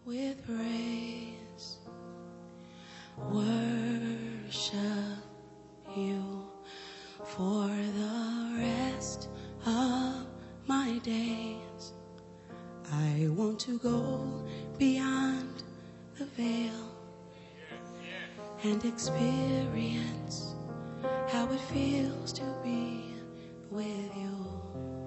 with praise, worship you for the rest of my days. I want to go beyond the veil and experience how it feels to be with you.